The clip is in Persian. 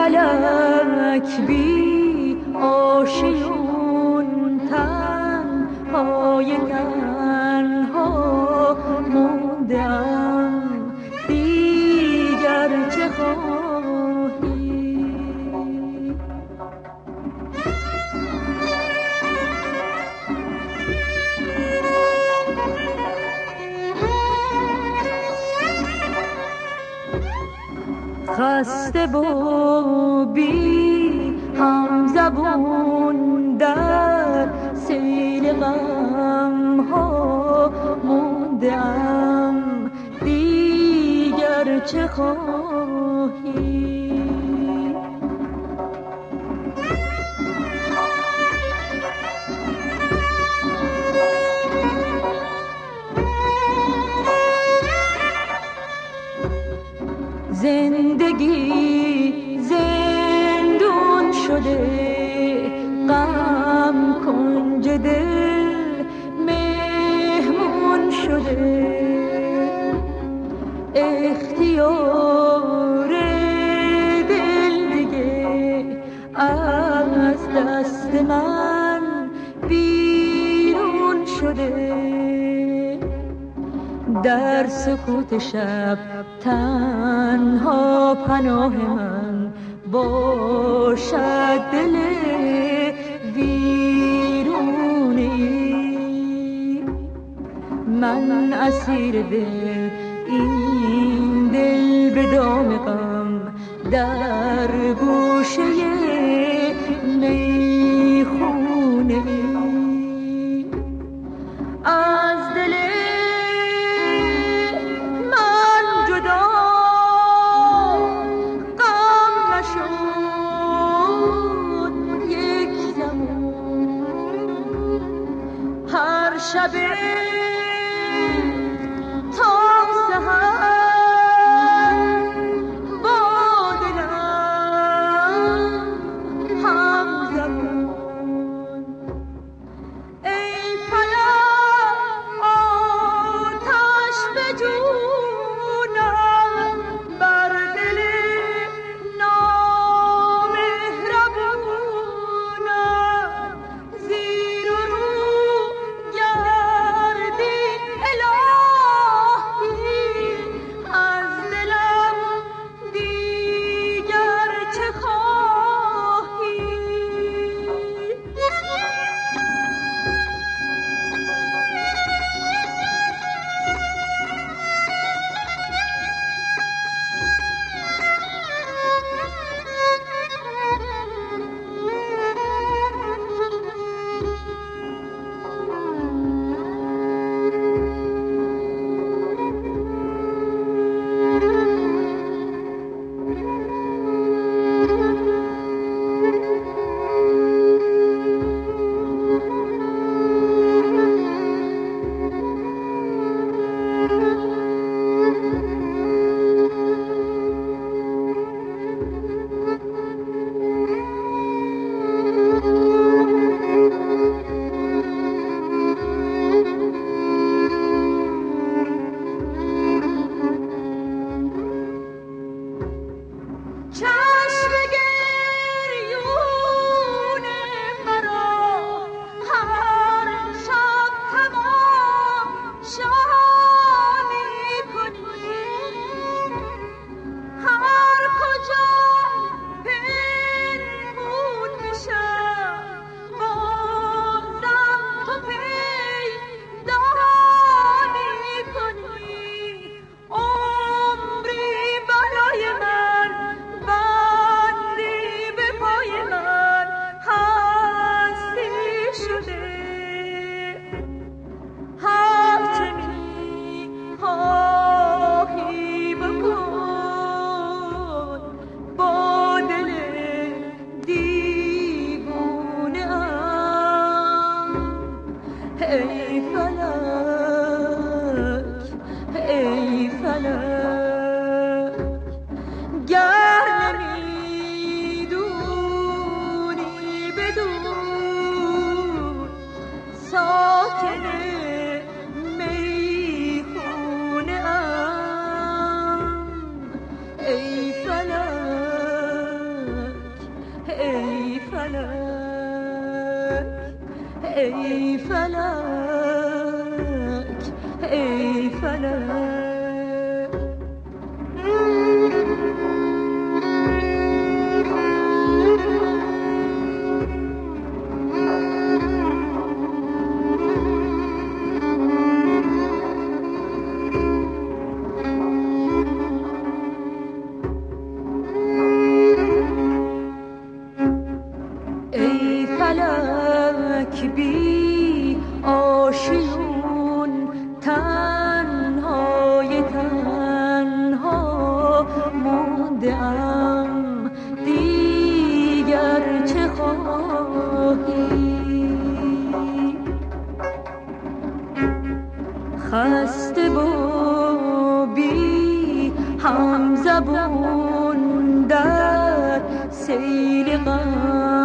فلک بی آشیون تنهای تنها موندم، دیگر چه خواهی؟ خسته و بی هم زبون در سیل غم ها موندم، دیگر چه خواهی؟ زندگی زندون شده، غم کنج دل مهمون شده، اختیار دل دیگه از دست من بیرون شده. در سکوت شب تنها پناه من باشد دل ویرونی. من اسیر دل، این دل به دام غم، در گوشه میخونه از دل شب تا سحر با دلم ای فلک ای فلک. ای فلک بی آشیون تنهای تنها مانده ام، دیگر چه خواهی؟ خسته و بی همزبون در سیل غم